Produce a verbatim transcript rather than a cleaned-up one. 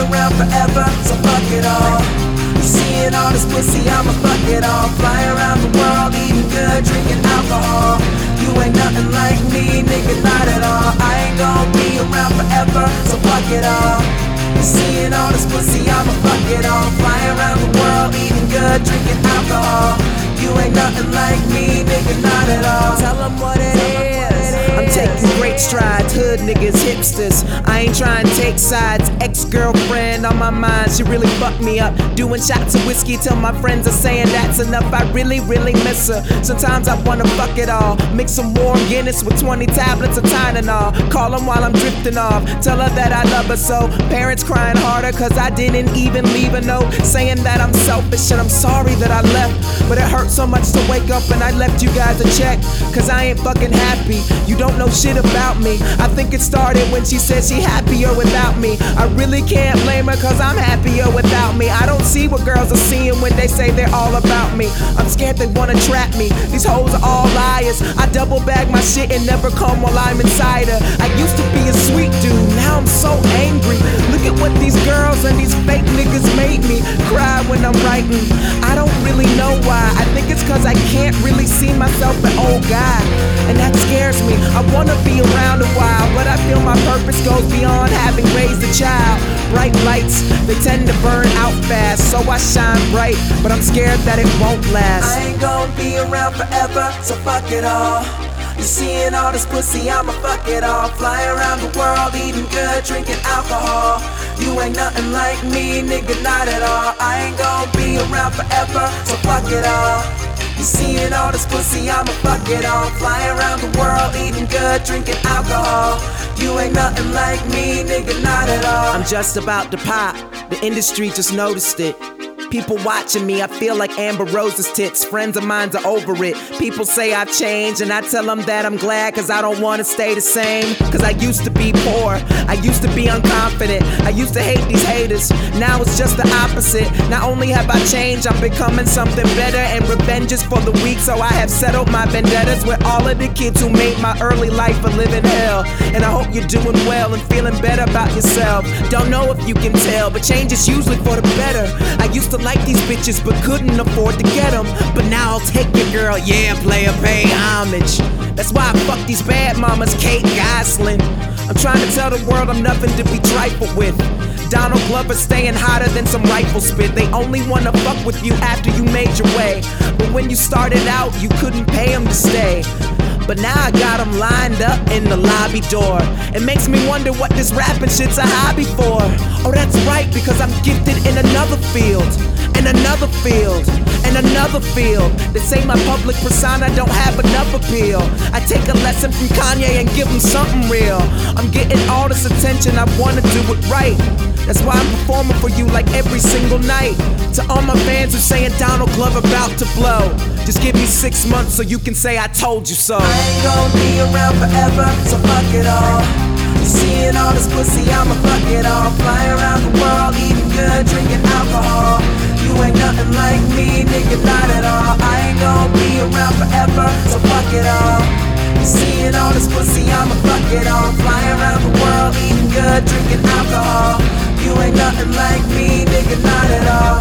around forever, so fuck it all. You seeing all this pussy, I'ma fuck it all. Fly around the world, eating good, drinking alcohol. You ain't nothing like me, nigga, not at all. I ain't gon' be around forever, so fuck it all. You seeing all this pussy, I'ma fuck it all. Fly around the world, eating good, drinking alcohol. You ain't nothing like me, nigga, not at all. Tell them what it is. I'm taking great strides, hood niggas, hipsters. I ain't trying to take sides. Ex-girlfriend on my mind, she really fucked me up. Doing shots of whiskey till my friends are saying that's enough. I really, really miss her. Sometimes I wanna fuck it all. Mix some warm Guinness with twenty tablets of Tylenol. Call them while I'm drifting off. Tell her that I love her so. Parents crying harder cause I didn't even leave a note saying that I'm selfish and I'm sorry that I left. But it hurt so much to wake up and I left you guys a check. Cause I ain't fucking happy. You don't know shit about me. I think it started when she said she happier without me. I really can't blame her cause I'm happier without me. I don't see what girls are seeing when they say they're all about me. I'm scared they wanna trap me. These hoes are all liars. I double bag my shit and never come while I'm inside her. I used to be a sweet dude, now I'm so angry. Look at what these girls and these fake niggas made me cry when I'm writing. I don't really know why. I think it's cause I can't really see myself an old guy, and that scares me. I wanna be around a while, but I feel my purpose goes beyond having raised a child. Bright lights, they tend to burn out fast, so I shine bright, but I'm scared that it won't last. I ain't gonna be around forever, so fuck it all. You seeing all this pussy, I'ma fuck it all. Fly around the world, eating good, drinking alcohol. You ain't nothing like me, nigga, not at all. I ain't gonna be around forever, so fuck it all. You seeing all this pussy, I'ma fuck it all. Fly around the world, eating good, drinking alcohol. You ain't nothing like me, nigga, not at all. I'm just about to pop, the industry just noticed it. People watching me, I feel like Amber Rose's tits. Friends of mine are over it. People say I've changed, and I tell them that I'm glad, cause I don't wanna stay the same. Cause I used to be poor, I used to be unconfident, I used to hate these haters. Now it's just the opposite. Not only have I changed, I'm becoming something better. And revenge is for the weak, so I have settled my vendettas with all of the kids who made my early life a living hell. And I hope you're doing well and feeling better about yourself. Don't know if you can tell, but change is usually for the better. I used to like these bitches but couldn't afford to get them, but now I'll take your girl, yeah, player, pay homage. That's why I fuck these bad mamas, Kate Gosselin. I'm trying to tell the world I'm nothing to be trifled with. Donald Glover staying hotter than some rifle spit. They only wanna fuck with you after you made your way, but when you started out, you couldn't pay them to stay. But now I got them lined up in the lobby door. It makes me wonder what this rapping shit's a hobby for. Oh, that's right, because I'm gifted in another field, in another field, in another field. They say my public persona don't have enough appeal. I take a lesson from Kanye and give him something real. I'm getting all this attention, I wanna do it right. That's why I'm performing for you like every single night. To all my fans who saying Donald Glover about to blow, just give me six months so you can say I told you so. I ain't gonna be around forever, so fuck it all. You seeing all this pussy, I'ma fuck it all. Fly around the world, eating good, drinking alcohol. You ain't nothing like me, nigga, not at all. I ain't gonna be around forever, so fuck it all. You seeing all this pussy, I'ma fuck it all. Fly around the world, eating good, drinking alcohol. You ain't nothing like me, nigga, not at all.